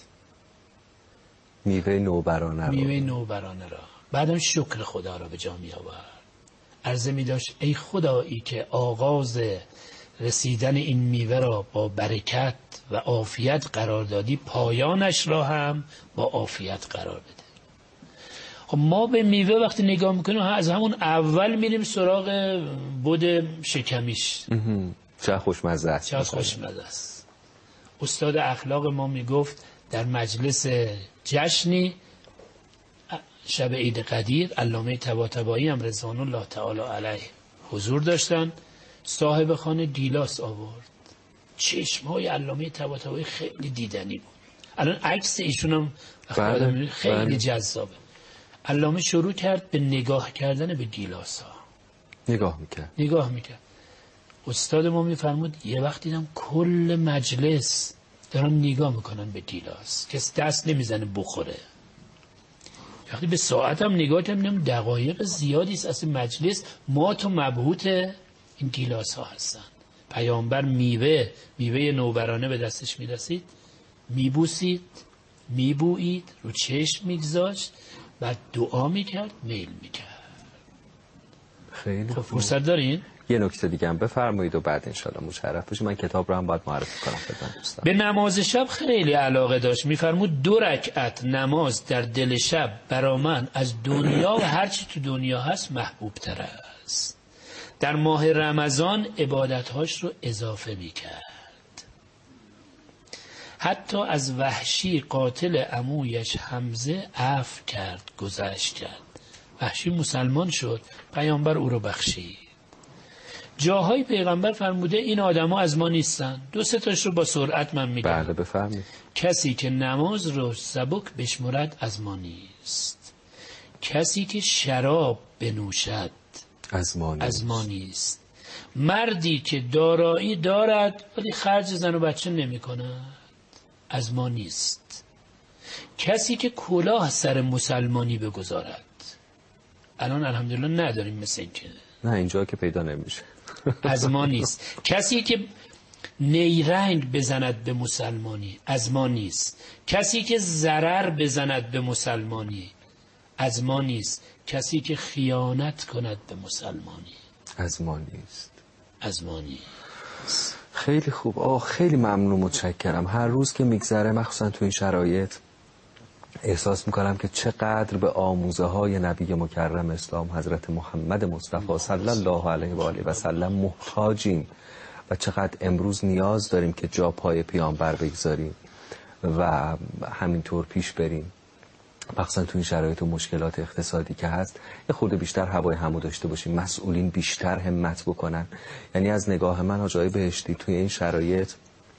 میوه نوبرانه را میوه نوبرانه را بعدم شکر خدا را به جا می آورد. عرضه می داشت ای خدایی که آغاز رسیدن این میوه را با برکت و عافیت قرار دادی، پایانش را هم با عافیت قرار بده. خب ما به میوه وقتی نگاه میکنیم از همون اول میریم سراغ بود شکمیش. چه خوشمزه است. چه خوشمزه است. استاد اخلاق ما میگفت در مجلس جشنی شب عید قدیر علامه طباطبایی هم رضوان الله تعالی علیه حضور داشتن. صاحب خانه گیلاس آورد. چشمهای علامه طباطبایی خیلی دیدنی بود. الان عکس ایشون هم بله، خیلی بله. جذابه. علامه شروع کرد به نگاه کردن به گیلاس ها. نگاه میکرد نگاه میکرد. استاد ما میفرمود یه وقت دیدم کل مجلس دارن نگاه میکنن به گیلاس، کسی دست نمیزنه بخوره. وقتی به ساعتم نگاه کردم دقایق زیادی است از مجلس مات و مبهوت این گیلاس ها هستن. پیامبر میوه میوه نوبرانه به دستش میرسید، میبوسید، میبویید، رو چشم میگذاشت، بعد دعا میکرد، میل میکرد. خیلی خب خوب. فرصت دارین؟ یه نکته دیگه هم بفرمایید و بعد انشالله مشرف بشیم. من کتاب رو هم باید معرفی کنم خدمت دوستان. به نماز شب خیلی علاقه داشت. میفرمود دو رکعت نماز در دل شب برا من از دنیا و هر چی تو دنیا هست محبوب تر است. در ماه رمضان عبادتهاش رو اضافه میکرد. حتی از وحشی قاتل عمویش حمزه عفو کرد، گذشت کرد. وحشی مسلمان شد، پیامبر او رو بخشید. جاهای پیغمبر فرموده این آدما از ما نیستن. دو سه تاش رو با سرعت من میگم. بله بفرمایید. کسی که نماز رو سبک بشمرد از ما نیست. کسی که شراب بنوشد از ما نیست. از ما نیست. مردی که دارایی دارد ولی خرج زن و بچه نمی کند از ما نیست. کسی که کلاه سر مسلمانی بگذارد، الان الحمدلله نداریم مثل این که نه اینجا که پیدا نمیشه، از ما نیست. کسی که نیرنگ بزند به مسلمانی از ما نیست. کسی که ضرر بزند به مسلمانی از ما نیست. کسی که خیانت کند به مسلمانی از ما نیست. از ما نیست. خیلی خوب. آه خیلی ممنون، متشکرم. هر روز که میگذره مخصوصا تو این شرایط احساس میکنم که چقدر به آموزه های نبی مکرم اسلام حضرت محمد مصطفی صلی الله علیه و آله و سلم محتاجیم و چقدر امروز نیاز داریم که جا پای پیامبر بگذاریم و همینطور پیش بریم. مخصوصا تو این شرایط و مشکلات اقتصادی که هست یه خورده بیشتر هوای همو داشته باشیم، مسئولین بیشتر همت بکنن. یعنی از نگاه من آقای بهشتی توی این شرایط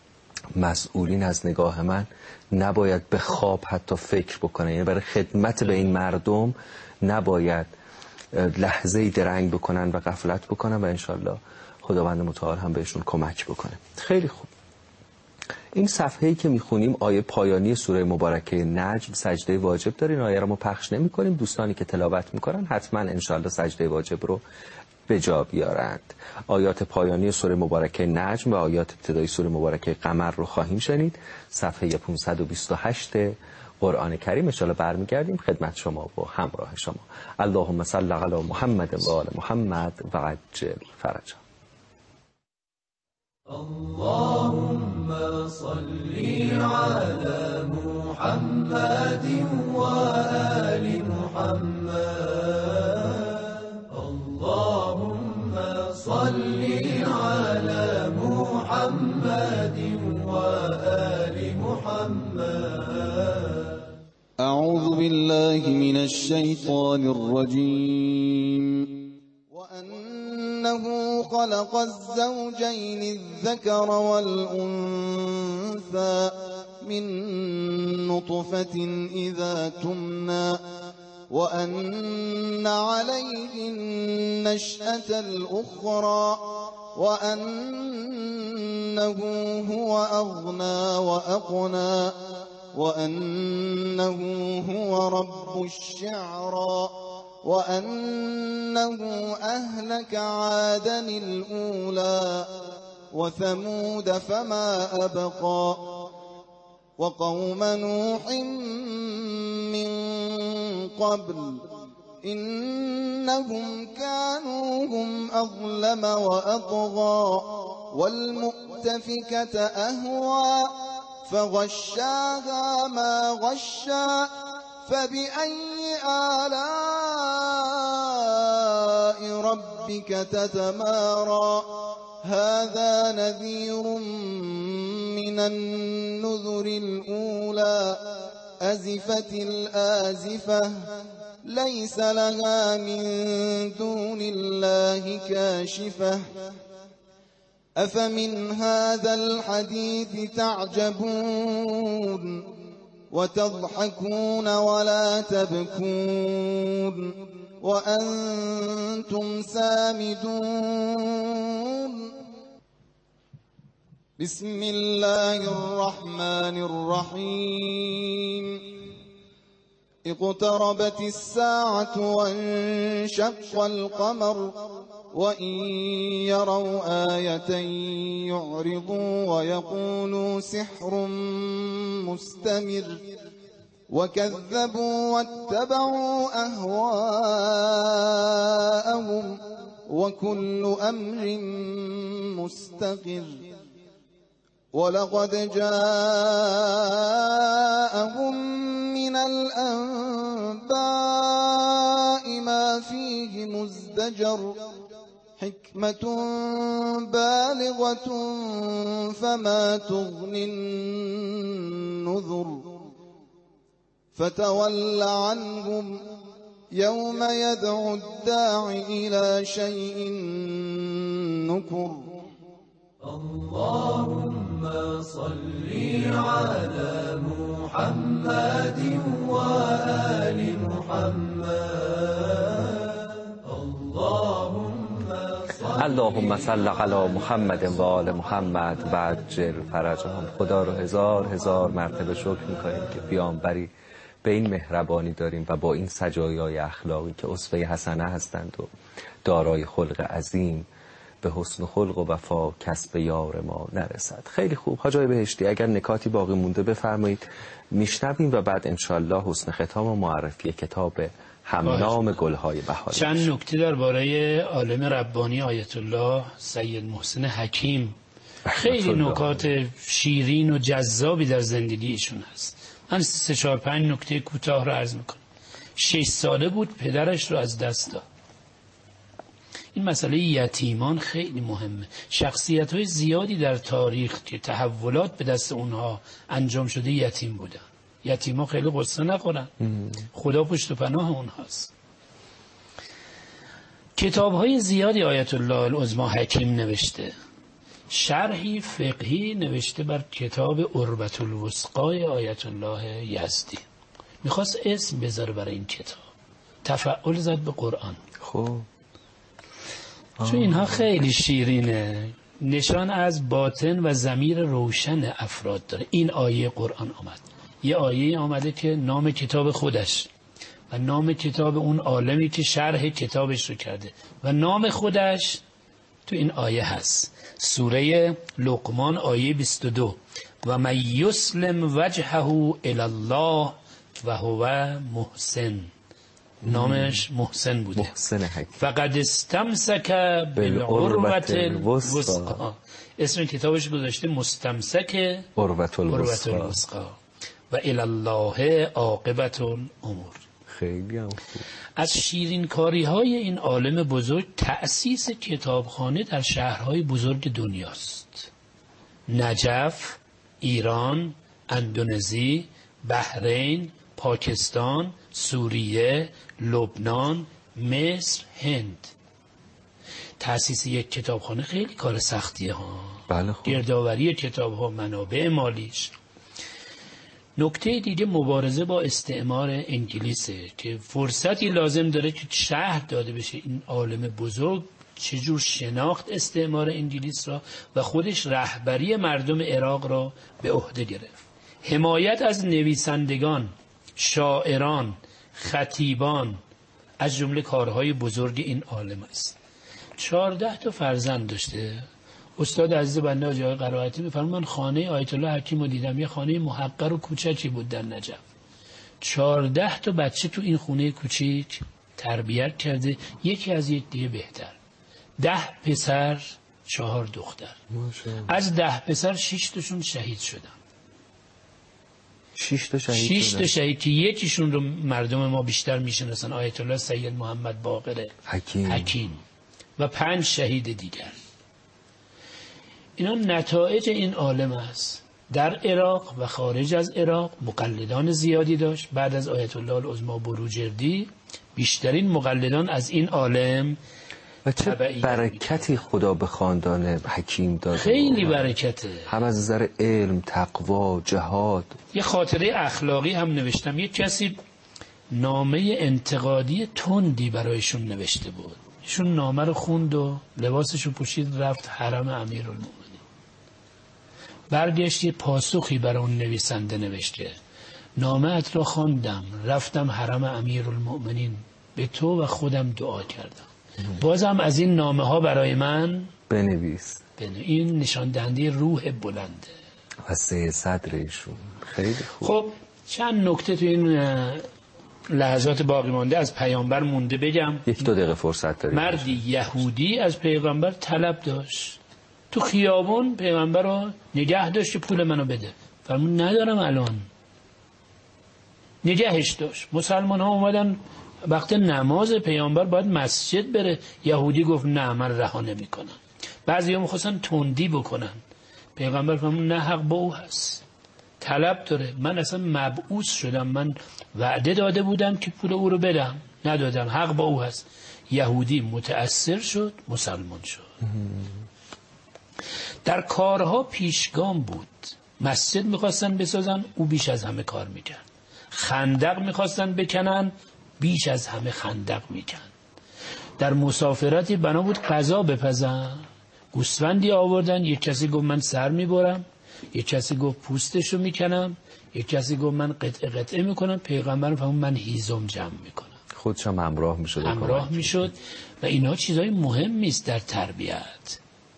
مسئولین از نگاه من نباید به خواب حتی فکر بکنن. یعنی برای خدمت به این مردم نباید لحظه‌ای درنگ بکنن و غفلت بکنن و انشالله خداوند متعال هم بهشون کمک بکنه. خیلی خوب. این صفحه‌ای که میخونیم آیه پایانی سوره مبارکه نجم سجده واجب داره. این آیه رو ما پخش نمی کنیم. دوستانی که تلاوت میکنن حتما انشالله سجده واجب رو به جا بیارند. آیات پایانی سوره مبارکه نجم و آیات ابتدایی سوره مبارکه قمر رو خواهیم شنید. صفحه پانصد و بیست و هشت قرآن کریم. انشالله برمیگردیم خدمت شما و همراه شما. اللهم صل علی محمد و آل محمد و عجل فرجا. اللهم صل على محمد وآل محمد. اللهم صل على محمد وآل محمد. أعوذ بالله من الشيطان الرجيم. وأنه خلق الزوجين الذكر والأنثى من نطفة إذا تمنى وأن عليه النشأة الأخرى وأنه هو أغنى وأقنى وأنه هو رب الشعرى وأنه أهلك عادا الأولى وثمود فما أبقى وقوم نوح من قبل إنهم كانوا هم أظلم وأطغى والمؤتفكة أهوى فغشاها ما غشا فبأي آلاء ربك تتمارى هذا نذير من النذر الأولى أزفت الآزفة ليس لها من دون الله كاشفة أفمن هذا الحديث تعجبون وتضحكون ولا تبكون وأنتم سامدون بسم الله الرحمن الرحيم اقتربت الساعة وانشق القمر وإن يروا آية يعرضوا ويقولوا سحر مستمر وكذبوا واتبعوا أهواءهم وكل أمر مستقر ولقد جاءهم من الأنباء ما فيه مزدجر حكمة بالغة فما تغني النذر فتول عنهم يوم يدعو الداع إلى شيء نكر اللهم صل على محمد وآل محمد اللهم اللهم صل علی محمد و آل محمد و عجل فرجهم. خدا رو هزار هزار مرتبه شکر میکنیم که پیامبری به این مهربانی داریم و با این سجایای اخلاقی که اسوه حسنه هستند و دارای خلق عظیم به حسن خلق و وفا کسب یار ما نرسد. خیلی خوب حاج آقای بهشتی، اگر نکاتی باقی مونده بفرمایید میشنویم و بعد انشالله حسن ختام و معرفی کتاب همنام گلهای بهاری. چند نکته درباره عالم ربانی آیت الله سید محسن حکیم، خیلی نکات شیرین و جذابی در زندگی ایشون هست. من سه چهار پنج نکته کوتاه رو عرض میکنم. شش ساله بود پدرش رو از دست داد. این مسئله یتیمان خیلی مهمه. شخصیت های زیادی در تاریخ که تحولات به دست اونها انجام شده یتیم بودن. یتیما خیلی قصه نخورن، خدا پشت و پناه اونهاست. کتاب های زیادی آیت الله العظمی حکیم نوشته. شرحی فقهی نوشته بر کتاب عروة الوثقی آیت الله یزدی. میخواست اسم بذاره برای این کتاب، تفعل زد به قرآن. خب چون اینها خیلی شیرینه، نشان از باطن و ضمیر روشن افراد داره. این آیه قرآن آمد، یه آیه آمده که نام کتاب خودش و نام کتاب اون عالمی که شرح کتابش رو کرده و نام خودش تو این آیه هست. سوره لقمان آیه بیست و دو و من یسلم وجهه الی الله و هو محسن، نامش محسن بوده. محسن حکیم. فقد استمسک بالعروة الوثقی. اسم کتابش گذاشته مستمسک عروة الوثقی و الی الله عاقبة الامور. خیلی هم خوب. از شیرین کاری های این عالم بزرگ تأسیس کتابخانه در شهرهای بزرگ دنیاست. نجف، ایران، اندونزی، بحرین، پاکستان، سوریه، لبنان، مصر، هند. تأسیس یک کتابخانه خیلی کار سختیه ها. بله خوب. گردآوری کتاب ها، منابع مالیش. نکته دیگه مبارزه با استعمار انگلیسه که فرصتی لازم داره که شرح داده بشه این عالم بزرگ چجور شناخت استعمار انگلیس را و خودش رهبری مردم عراق را به عهده گرفت. حمایت از نویسندگان، شاعران، خطیبان از جمله کارهای بزرگ این عالم است. چهارده تا فرزند داشته. استاد عزیز بنده حاجی آقای قرائتی می‌فرمایند من خانه آیت الله حکیم رو دیدم، یه خانه محقر و کوچکی بود در نجف. چهارده تا بچه تو این خونه کوچیک تربیت کرده، یکی از یک دیگه بهتر. ده پسر، چهار دختر. از ده پسر شش تاشون شهید شدن. شش تا شهید شش تا شهید که یکیشون رو مردم ما بیشتر میشناسن، آیت الله سید محمد باقر حکیم. حکیم و پنج شهید دیگر. اینا نتایج این عالم است. در عراق و خارج از عراق مقلدان زیادی داشت. بعد از آیت الله العظمی بروجردی بیشترین مقلدان از این عالم. و چه برکتی خدا به خاندان حکیم داد. خیلی برکته، هم از نظر علم، تقوا، جهاد. یه خاطره اخلاقی هم نوشتم. یه کسی نامه انتقادی تندی برایشون نوشته بود. ایشون نامه رو خوند و لباسشو پوشید رفت حرم امیرالمومنین. برگشت یه پاسخی برای اون نویسنده نوشته: نامه ات را خواندم، رفتم حرم امیرالمومنین، به تو و خودم دعا کردم. بازم از این نامه ها برای من بنویس. بنو. این نشان دهنده روح بلنده و سه صدرشون. خیلی خوب. خب چند نکته تو این لحظات باقی مانده از پیامبر مونده بگم. یک دو دقیقه فرصت داریم. مردی یهودی از پیغمبر طلب داشت، تو خیابون پیغمبر رو نگه داشت که پول منو بده. فرمود ندارم الان. نگهش داشت. مسلمان ها اومدن وقت نماز پیامبر باید مسجد بره، یهودی گفت نه من رها نمی کنم. بعضی هم می‌خواستن تندی بکنن. پیغمبر فرمود نه، حق با او هست، طلب داره. من اصلا مبعوث شدم، من وعده داده بودم که پول او رو بدم، ندادم، حق با او هست. یهودی متأثر شد، مسلمان شد. در کارها پیشگام بود. مسجد میخواستن بسازن، او بیش از همه کار میکرد. خندق میخواستن بکنن، بیش از همه خندق میکن. در مسافرتی بنا بود غذا بپزن، گوسفندی آوردن، یک کسی گفت من سر میبرم، یک کسی گفت پوستشو میکنم، یک کسی گفت من قطعه قطعه میکنم. پیغمبر فرمود من هیزم جمع میکنم. خودشم همراه میشد همراه میشد و اینا چیزای مهمی است در تربیت.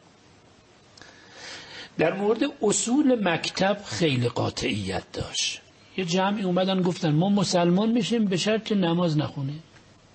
در مورد اصول مکتب خیلی قاطعیت داشت. یه جمعی اومدن گفتن ما مسلمان میشیم به شرط که نماز نخونیم.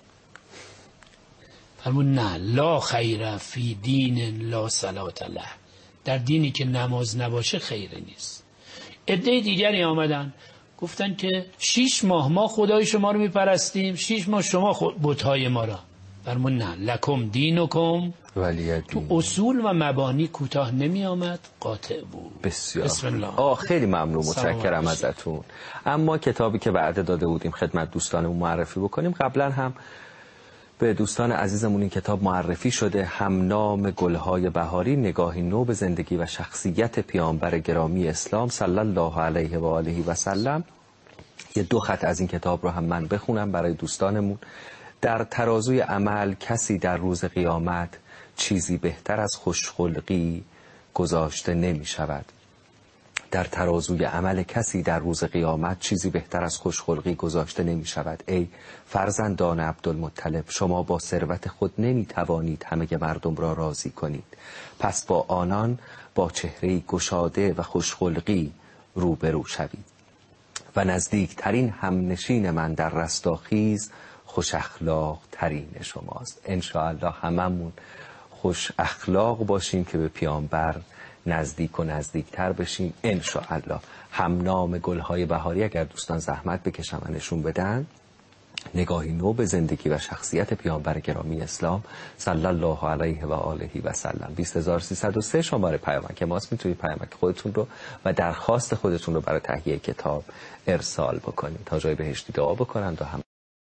فرمود نه، لا خیر فی دین لا صلات له. در دینی که نماز نباشه خیری نیست. عده دیگری آمدن گفتن که شیش ماه ما خدای شما رو میپرستیم، شیش ماه شما بت‌های ما را. فرمود نه، لکم دینکم ولی دین. تو اصول و مبانی کوتاه نمی آمد، قاطع بود. بسیار. بسم الله. آه خیلی ممنون، متشکرم ازتون. اما کتابی که وعده داده بودیم خدمت دوستانمون معرفی بکنیم، قبلا هم به دوستان عزیزمون این کتاب معرفی شده. همنام گلهای بهاری، نگاهی نو به زندگی و شخصیت پیامبر گرامی اسلام صلی الله علیه و آله و سلم. یه دو خط از این کتاب رو هم من بخونم برای دوستانمون. در ترازوی عمل کسی در روز قیامت چیزی بهتر از خوشخلقی گذاشته نمی شود. در ترازوی عمل کسی در روز قیامت چیزی بهتر از خوشخلقی گذاشته نمی شود. ای فرزندان عبدالمطلب، شما با ثروت خود نمی توانید همه مردم را راضی کنید. پس با آنان با چهره گشاده و خوشخلقی روبرو شوید. و نزدیکترین همنشین من در رستاخیز خوش اخلاق ترین شماست. انشاءالله هممون خوش اخلاق باشیم که به پیامبر نزدیک و نزدیکتر بشیم انشاءالله. همنام گلهای بهاری اگر دوستان زحمت بکشن و نشون بدن، نگاهی نو به زندگی و شخصیت پیامبر گرامی اسلام صلی الله علیه و آله و سلم. بیست هزار و سیصد و سه شماره پیامک ماست. میتونید پیامک خودتون رو و درخواست خودتون رو برای تهیه کتاب ارسال بکنید تا جای بهشتی دعا بکنند و هم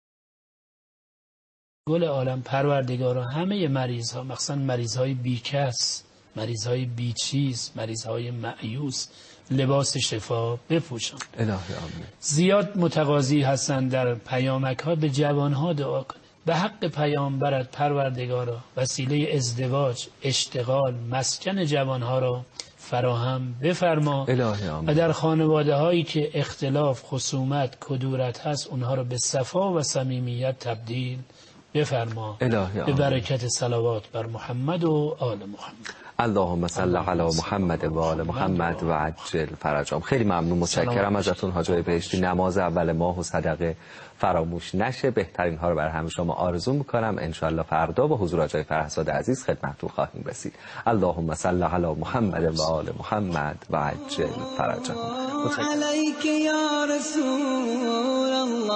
گل عالم پروردگارا همه مریض ها، مخصوصا مریض های بیکس، مریض های بیچیز، مریض های مایوس، لباس شفا بپوشن. الهی آمین. زیاد متقاضی هستن در پیامک ها به جوان ها دعا کنید. به حق پیامبرت پروردگارا وسیله ازدواج، اشتغال، مسکن جوان ها را فراهم بفرما. الهی آمین. و در خانواده هایی که اختلاف، خصومت، کدورت هست اونها را به صفا و صمیمیت تبدیل بفرما. الهی آمین. به برکت صلوات بر محمد و آل محمد. اللهم صل علی محمد و آل محمد و عجل فرجهم. خیلی ممنون، متشکرم ازتون حاج آقای بهشتی. نماز اول ماه و صدقه فراموش نشه. بهترین ها رو برای همه شما آرزو میکنم. انشالله فردا با حضور حاج آقای فرهزاد عزیز خدمتتون خواهیم رسید. اللهم صل علی محمد و آل محمد و عجل فرجهم. علیک یا رسول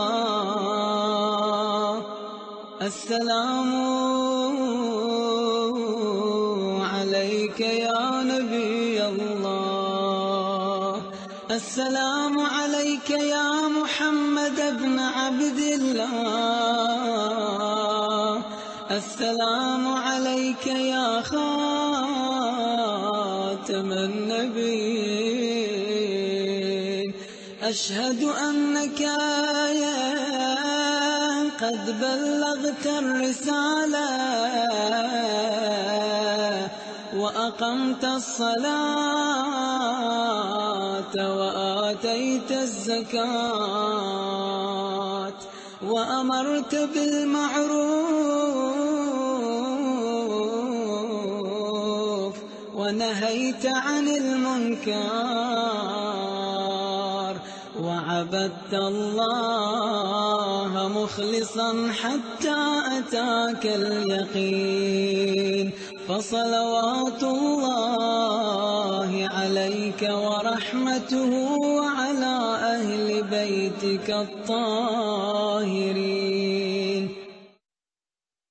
الله، السلام عليك يا نبي الله، السلام عليك يا محمد بن عبد الله، السلام عليك يا خاتم النبيين. أشهد أنك قد بلغت الرسالة وأقمت الصلاة وآتيت الزكاة وأمرت بالمعروف ونهيت عن المنكر وعبدت الله مخلصا حتى أتاك اليقين. فصلوات الله عليك ورحمته وعلى أهل بيتك الطاهرين.